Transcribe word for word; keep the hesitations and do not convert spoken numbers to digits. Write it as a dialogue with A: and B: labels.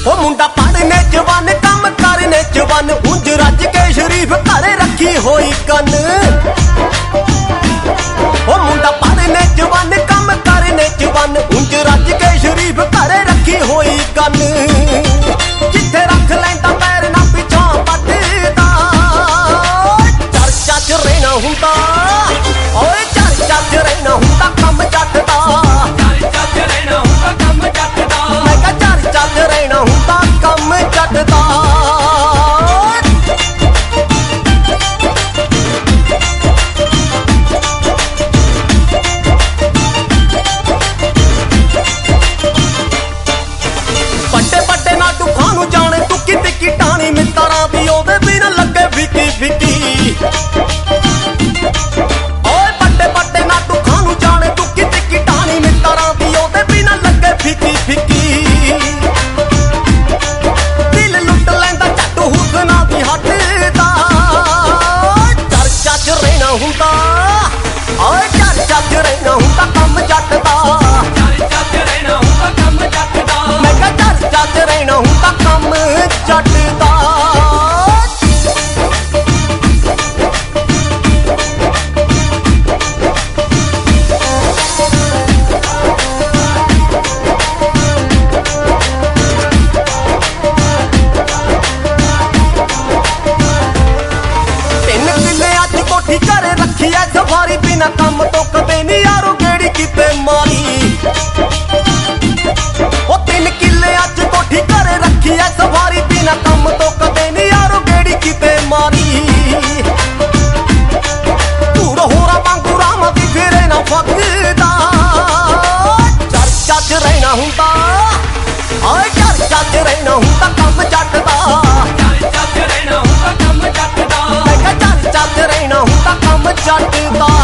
A: ਉਹ ਮੁੰਡਾ ਪੜ੍ਹਨੇ ਜਵਾਨ ਕੰਮ ਕਰਨੇ ਜਵਾਨ ਉਂਝ ਰੱਜ ਕੇ ਸ਼ਰੀਫ ਘਰੇ ਰੱਖੀ ਹੋਈ ਕੰਨ ਉਹ ਮੁੰਡਾ ਪੜ੍ਹਨੇ ਜਵਾਨ ਕੰਮ ਕਰਨੇ ਜਵਾਨ ਉਂਝ ਰੱਜ ਕੇ ਸ਼ਰੀਫ ਘਰੇ ਰੱਖੀ ਹੋਈ ਕੰਨ ਜਿੱਥੇ ਰੱਖ ਲੈਂਦਾ ਪੈਰ ਨਾ ਪਿਛਾਂ ਵੱਟਦਾ ਚਰਚਾ ਚ ਰਹਿਣਾ ਹੁੰਦਾ ਓਏ ਚਰਚਾ ਚ ਰਹਿਣਾ ਹੁੰਦਾ ਕੰਮ ਜੱਟ ਦਾ
B: ਚਰਚਾ ਚ ਰਹਿਣਾ ਹੁੰਦਾ ਕੰਮ ਜੱਟ ਦਾ
A: ਮੈਂ ਕਿਹਾ ਚਰਚਾ ਚ ਰਹਿਣਾ ਹੁੰਦਾ ਕੰਮ ਜੱਟ ਦਾ ਵੱਡੇ ਵੱਡੇ ਨਾ ਦੁੱਖਾਂ ਨੂੰ ਜਾਣੇ ਤੁੱਕੀ ਤਿੱਕੀ ਟਾਣੀ ਮਿੱਤਰਾਂ ਦੀ ਉਹਦੇ ਬਿਨਾਂ ਲੱਗੇ ਫਿੱਕੀ ਫਿੱਕੀ ਓਏ ਵੱਡੇ ਵੱਡੇ ਨਾ ਦੁੱਖਾਂ ਨੂੰ ਜਾਣੇ ਤੁੱਕੀ ਤਿੱਕੀ ਟਾਣੀ ਮਿੱਤਰਾਂ ਦੀ ਉਹਦੇ ਬਿਨਾਂ ਲੱਗੇ ਫਿੱਕੀ ਫਿੱਕੀ ਦਿਲ ਲੁੱਟ ਲੈਂਦਾ ਝੱਟ ਹੁਸਨਾ ਦੀ ਹੱਟਦਾ ਚਰਚਾ ਚ ਰਹਿਣਾ ਹੁੰਦਾ ਓਏ ਚਰਚਾ ਚ ਰਹਿਣਾ ਹੁੰਦਾ ਕੰਮ ਜੱਟ ਦਾ
B: ਚਰਚਾ ਚ ਰਹਿਣਾ ਹੁੰਦਾ ਕੰਮ ਜੱਟ ਦਾ
A: ਮੈਂ ਕਿਹਾ ਚਰਚਾ ਚ ਰਹਿਣਾ ਹੁੰਦਾ ਕੰਮ ਜੱਟ ਦਾ ਤਿੰਨ ਕਿੱਲੇ ਅੱਜ ਕੋਠੀ ਘਰੇ ਰੱਖੀ ਐ ਸਫਾਰੀ ਬਿਨਾ ਕੰਮ ਤੋਂ ਕਦੇ ਨੀ ਯਾਰੋ ਗੇੜੀ ਕਿਤੇ ਮਾਰੀ ਉਹ ਤਿੰਨ ਕਿੱਲੇ ਅੱਜ ਕੋਠੀ ਘਰੇ ਰੱਖੀ ਐ ਸਫਾਰੀ ਬਿਨਾ ਕੰਮ ਤੋਂ ਕਦੇ ਨੀ ਯਾਰੋ ਗੇੜੀ ਕਿਤੇ ਮਾਰੀ ਧੂੜ ਹੋਰਾਂ ਵਾਂਗੂ ਰਾਮਾਂ ਦੀ ਫੇਰੇ ਨਾ ਫੱਕਦਾ ਚਰਚਾ ਚ ਰਹਿਣਾ ਹੁੰਦਾ ਓਏ ਚਰਚਾ ਚ ਰਹਿਣਾ ਹੁੰਦਾ ਕੰਮ ਜੱਟ ਦਾ
B: ਚਰਚਾ ਚ ਰਹਿਣਾ ਹੁੰਦਾ ਕੰਮ ਜੱਟ ਦਾ
A: ਮੈਂ ਕਿਹਾ ਚਰਚਾ ਚ ਰਹਿਣਾ ਹੁੰਦਾ ਕੰਮ ਜੱਟ ਦਾ